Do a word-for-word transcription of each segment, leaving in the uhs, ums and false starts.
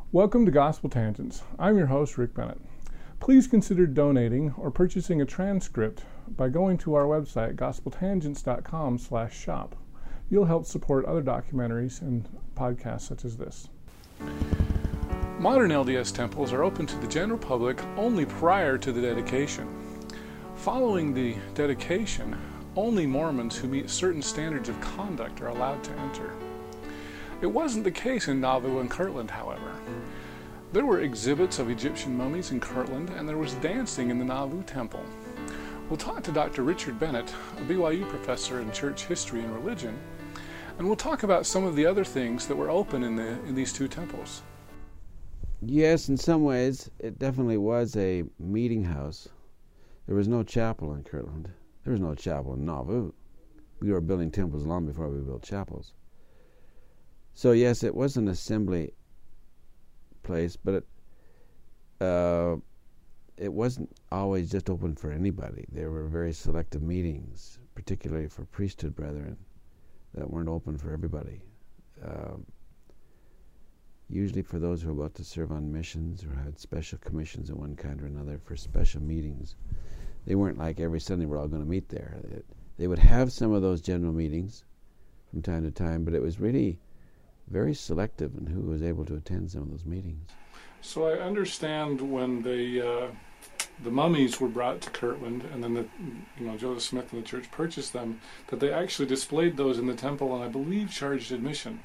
Welcome to Gospel Tangents. I'm your host, Rick Bennett. Please consider donating or purchasing a transcript by going to our website, gospel tangents dot com slash shop. You'll help support other documentaries and podcasts such as this. Modern L D S temples are open to the general public only prior to the dedication. Following the dedication, only Mormons who meet certain standards of conduct are allowed to enter. It wasn't the case in Nauvoo and Kirtland, however. There were exhibits of Egyptian mummies in Kirtland, and there was dancing in the Nauvoo temple. We'll talk to Doctor Richard Bennett, a B Y U professor in church history and religion, and we'll talk about some of the other things that were open in the in these two temples. Yes, in some ways, it definitely was a meeting house. There was no chapel in Kirtland. There was no chapel in Nauvoo. We were building temples long before we built chapels. So yes, it was an assembly place, but it, uh, it wasn't always just open for anybody. There were very selective meetings, particularly for priesthood brethren, that weren't open for everybody. Um, usually for those who were about to serve on missions or had special commissions of one kind or another for special meetings. They weren't like every Sunday we're all going to meet there. It, they would have some of those general meetings from time to time, but it was really very selective in who was able to attend some of those meetings. So I understand when they, uh, the mummies were brought to Kirtland, and then the, you know, Joseph Smith and the church purchased them, that they actually displayed those in the temple, and I believe charged admission.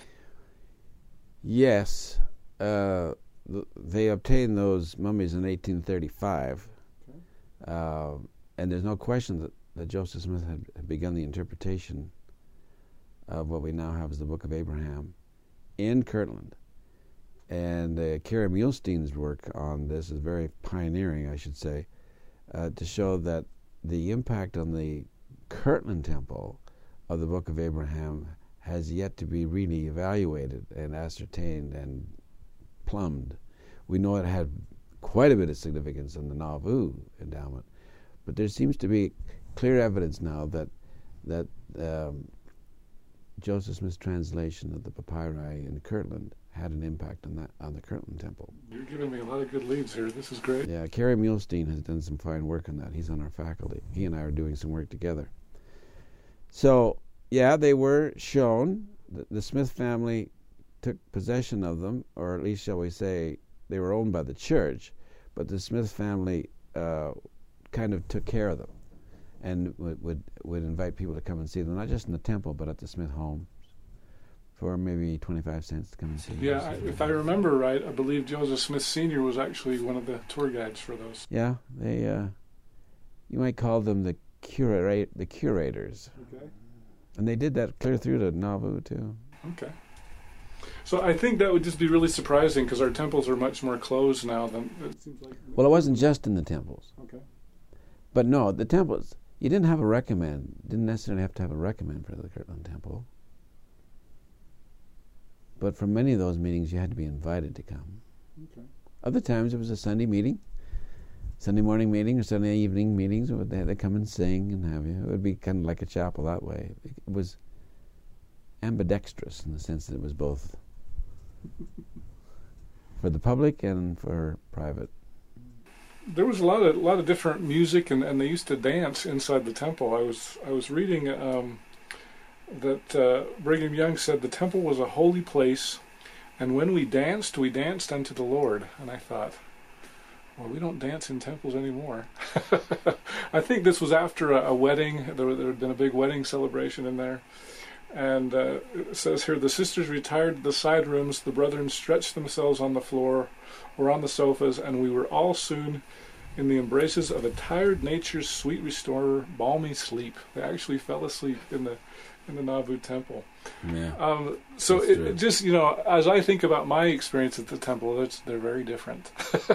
Yes, uh, th- they obtained those mummies in eighteen thirty-five, okay. uh, and there's no question that, that Joseph Smith had, had begun the interpretation of what we now have as the Book of Abraham in Kirtland. And uh, Kerry Muhlstein's work on this is very pioneering, I should say, uh, to show that the impact on the Kirtland temple of the Book of Abraham has yet to be really evaluated and ascertained and plumbed. We know it had quite a bit of significance in the Nauvoo endowment, but there seems to be clear evidence now that that um, Joseph Smith's translation of the papyri in Kirtland had an impact on that on the Kirtland temple. You're giving me a lot of good leads here. This is great. Yeah, Kerry Muhlstein has done some fine work on that. He's on our faculty. He and I are doing some work together. So, yeah, they were shown. The, the Smith family took possession of them, or at least, shall we say, they were owned by the church, but the Smith family uh, kind of took care of them and would, would would invite people to come and see them, not just in the temple, but at the Smith home for maybe twenty-five cents to come and see them. Yeah, I, if I remember right, I believe Joseph Smith Senior was actually one of the tour guides for those. Yeah, they, uh, you might call them the curate, the curators. Okay. And they did that clear through to Nauvoo, too. Okay. So I think that would just be really surprising because our temples are much more closed now than it seems like. Well, it wasn't just in the temples. Okay. But no, the temples, you didn't have a recommend, didn't necessarily have to have a recommend for the Kirtland temple. But for many of those meetings, you had to be invited to come. Okay. Other times, it was a Sunday meeting, Sunday morning meeting or Sunday evening meetings, where they had to come and sing and have you. It would be kind of like a chapel that way. It was ambidextrous in the sense that it was both for the public and for private. There was a lot of a lot of different music, and, and they used to dance inside the temple. I was I was reading um, that uh, Brigham Young said the temple was a holy place, and when we danced, we danced unto the Lord. And I thought, well, we don't dance in temples anymore. I think this was after a, a wedding. There, there had been a big wedding celebration in there. And uh, it says here, the sisters retired to the side rooms, the brethren stretched themselves on the floor or on the sofas, and we were all soon in the embraces of a tired nature's sweet restorer, balmy sleep. They actually fell asleep in the in the Nauvoo temple. Yeah. Um, so it, it just, you know, as I think about my experience at the temple, it's, they're very different.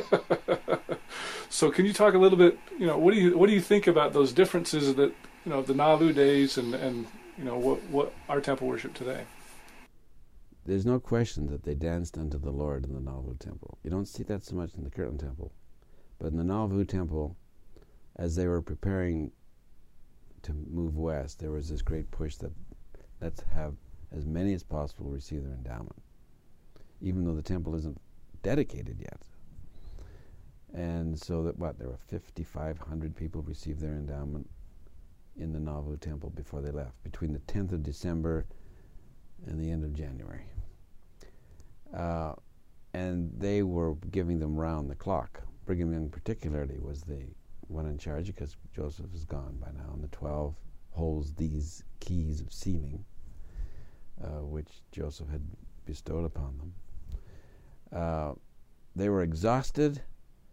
So can you talk a little bit, you know, what do you what do you think about those differences that, you know, the Nauvoo days and, and you know, what, what our temple worship today? There's no question that they danced unto the Lord in the Nauvoo temple. You don't see that so much in the Kirtland temple. But in the Nauvoo temple, as they were preparing to move west, there was this great push that let's have as many as possible receive their endowment. Even though the temple isn't dedicated yet. And so that what there were fifty-five hundred people received their endowment in the Nauvoo Temple before they left, between the tenth of December and the end of January. Uh, and they were giving them round the clock. Brigham Young particularly was the one in charge, because Joseph is gone by now, and the twelve holds these keys of sealing, uh, which Joseph had bestowed upon them. Uh, they were exhausted,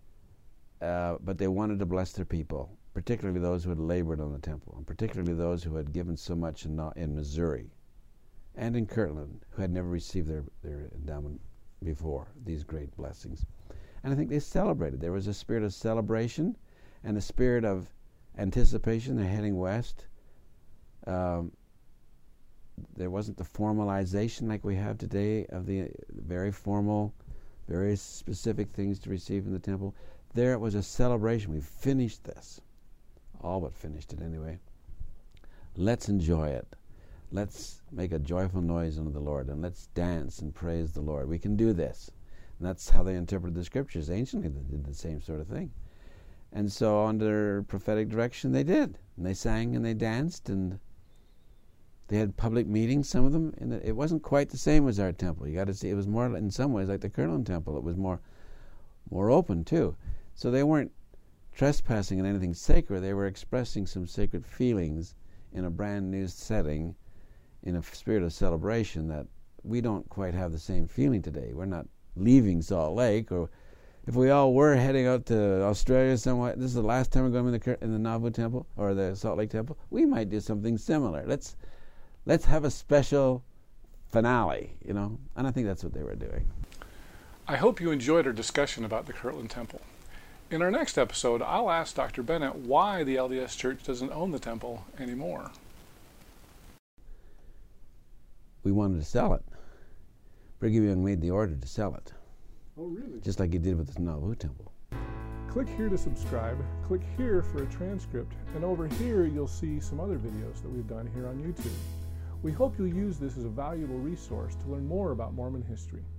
uh, but they wanted to bless their people, particularly those who had labored on the temple, and particularly those who had given so much in, in Missouri and in Kirtland, who had never received their, their endowment before, these great blessings. And I think they celebrated. There was a spirit of celebration and a spirit of anticipation. They're heading west. Um, there wasn't the formalization like we have today of the very formal, very specific things to receive in the temple. There it was a celebration. We finished this. All but finished it anyway. Let's enjoy it. Let's make a joyful noise unto the Lord, and let's dance and praise the Lord. We can do this. And that's how they interpreted the scriptures. Anciently they did the same sort of thing. And so under prophetic direction they did. And they sang and they danced, and they had public meetings, some of them. And it wasn't quite the same as our temple. You got to see, it was more in some ways like the Kirtland Temple. It was more more open too. So they weren't trespassing in anything sacred. They were expressing some sacred feelings in a brand new setting, in a spirit of celebration that we don't quite have the same feeling today. We're not leaving Salt Lake, or if we all were heading out to Australia somewhere, this is the last time we're going in the in the Nauvoo Temple or the Salt Lake Temple, we might do something similar. Let's let's have a special finale, you know. And I think that's what they were doing. I hope you enjoyed our discussion about the Kirtland Temple. In our next episode, I'll ask Doctor Bennett why the L D S Church doesn't own the temple anymore. We wanted to sell it. Brigham Young made the order to sell it. Oh, really? Just like he did with the Nauvoo Temple. Click here to subscribe, click here for a transcript, and over here you'll see some other videos that we've done here on YouTube. We hope you'll use this as a valuable resource to learn more about Mormon history.